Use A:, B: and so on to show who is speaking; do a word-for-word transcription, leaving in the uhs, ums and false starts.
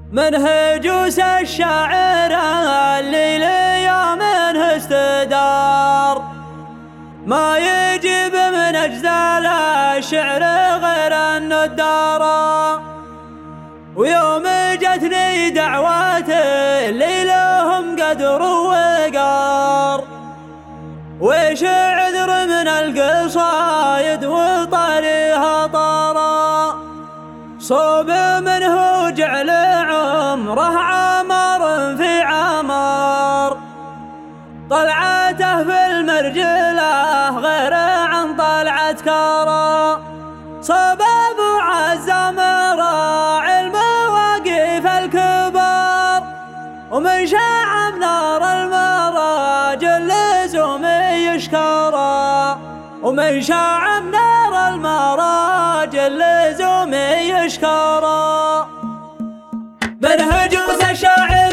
A: منهجوس الشاعر اللي ليومه استدار، ما يجيب من أجزال الشعر غير الندارة. ويوم جتني دعواتي اللي لهم قدر ووقار، وش عذر من القصايد وطريها طارا، صوب منه جعل عمره عمر في عمر، طلعته في المرجله غير عن طلعة كارا، صباب وعزم راعي المواقف الكبار، ومن شاع نار المراجل لزومي يشكرا، ومن شاع نار المراجل لزومي يشكرا. منهجوس الشاعر